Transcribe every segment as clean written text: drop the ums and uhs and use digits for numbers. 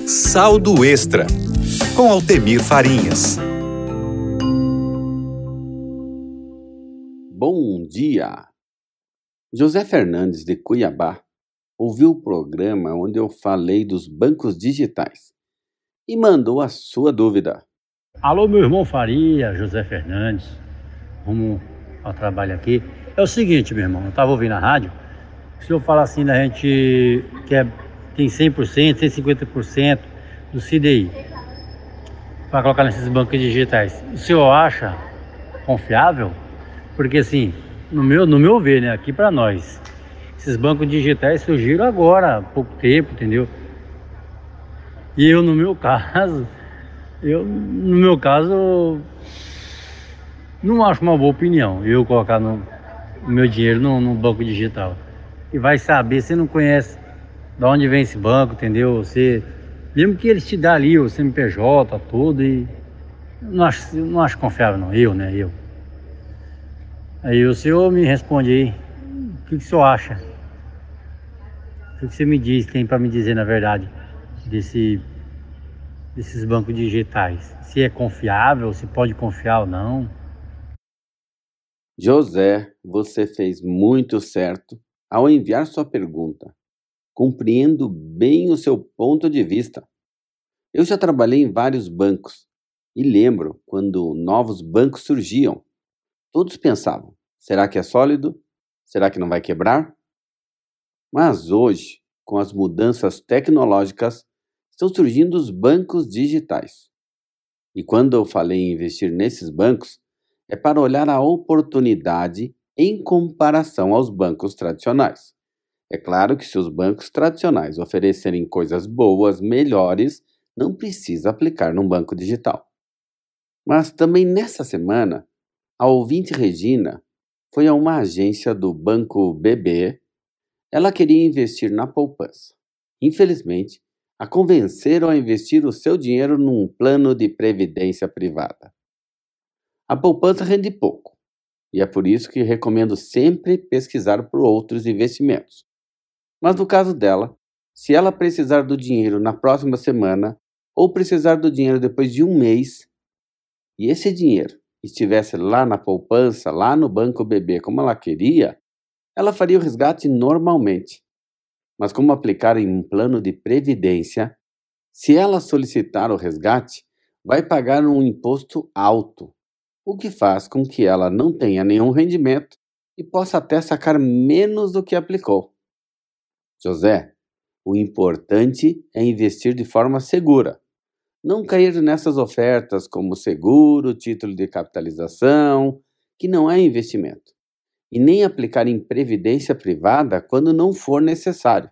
Saldo Extra, com Altemir Farinhas. Bom dia! José Fernandes, de Cuiabá, ouviu o programa onde eu falei dos bancos digitais e mandou a sua dúvida. Alô, meu irmão Faria, José Fernandes, rumo ao trabalho aqui. É o seguinte, meu irmão, eu estava ouvindo a rádio, o senhor fala assim da gente tem 100%, 150% do CDI para colocar nesses bancos digitais. O senhor acha confiável? Porque assim, no meu ver, né, aqui para nós, esses bancos digitais surgiram agora, há pouco tempo, entendeu? E eu, no meu caso, não acho uma boa opinião eu colocar o meu dinheiro no banco digital. E vai saber, você não conhece de onde vem esse banco, entendeu? Mesmo que eles te dão ali o CNPJ, tudo, e não acho confiável não, eu. Aí o senhor me responde aí, o que o senhor acha? O que você me diz, tem para me dizer na verdade, desses bancos digitais? Se é confiável, se pode confiar ou não? José, você fez muito certo ao enviar sua pergunta. Compreendo bem o seu ponto de vista. Eu já trabalhei em vários bancos e lembro quando novos bancos surgiam. Todos pensavam, será que é sólido? Será que não vai quebrar? Mas hoje, com as mudanças tecnológicas, estão surgindo os bancos digitais. E quando eu falei em investir nesses bancos, é para olhar a oportunidade em comparação aos bancos tradicionais. É claro que se os bancos tradicionais oferecerem coisas boas, melhores, não precisa aplicar num banco digital. Mas também nessa semana, a ouvinte Regina foi a uma agência do Banco BB. Ela queria investir na poupança. Infelizmente, a convenceram a investir o seu dinheiro num plano de previdência privada. A poupança rende pouco, e é por isso que recomendo sempre pesquisar por outros investimentos. Mas no caso dela, se ela precisar do dinheiro na próxima semana, ou precisar do dinheiro depois de um mês, e esse dinheiro estivesse lá na poupança, lá no Banco BB como ela queria, ela faria o resgate normalmente. Mas como aplicar em um plano de previdência, se ela solicitar o resgate, vai pagar um imposto alto, o que faz com que ela não tenha nenhum rendimento e possa até sacar menos do que aplicou. José, o importante é investir de forma segura. Não cair nessas ofertas como seguro, título de capitalização, que não é investimento. E nem aplicar em previdência privada quando não for necessário.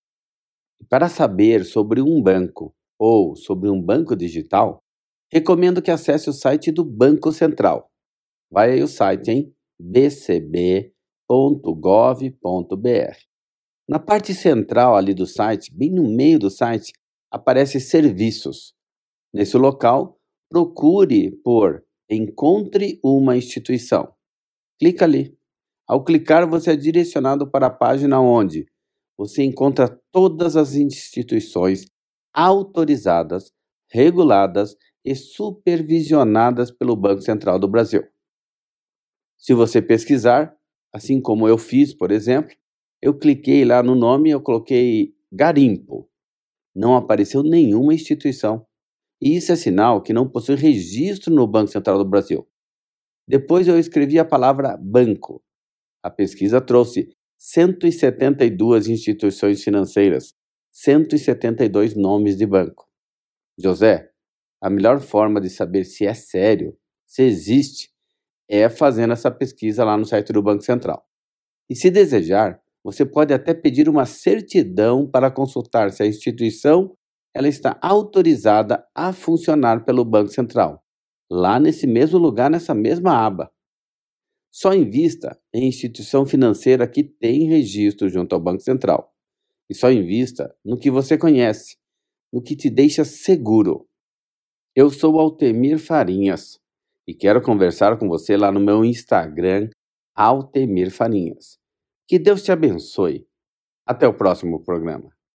E para saber sobre um banco ou sobre um banco digital, recomendo que acesse o site do Banco Central. Vai aí o site em bcb.gov.br. Na parte central ali do site, bem no meio do site, aparece serviços. Nesse local, procure por Encontre uma instituição. Clica ali. Ao clicar, você é direcionado para a página onde você encontra todas as instituições autorizadas, reguladas e supervisionadas pelo Banco Central do Brasil. Se você pesquisar, assim como eu fiz, por exemplo, eu cliquei lá no nome e eu coloquei garimpo. Não apareceu nenhuma instituição. E isso é sinal que não possui registro no Banco Central do Brasil. Depois eu escrevi a palavra banco. A pesquisa trouxe 172 instituições financeiras, 172 nomes de banco. José, a melhor forma de saber se é sério, se existe, é fazendo essa pesquisa lá no site do Banco Central. E se desejar, você pode até pedir uma certidão para consultar se a instituição ela está autorizada a funcionar pelo Banco Central, lá nesse mesmo lugar, nessa mesma aba. Só invista em instituição financeira que tem registro junto ao Banco Central. E só invista no que você conhece, no que te deixa seguro. Eu sou Altemir Farinhas e quero conversar com você lá no meu Instagram, Altemir Farinhas. Que Deus te abençoe. Até o próximo programa.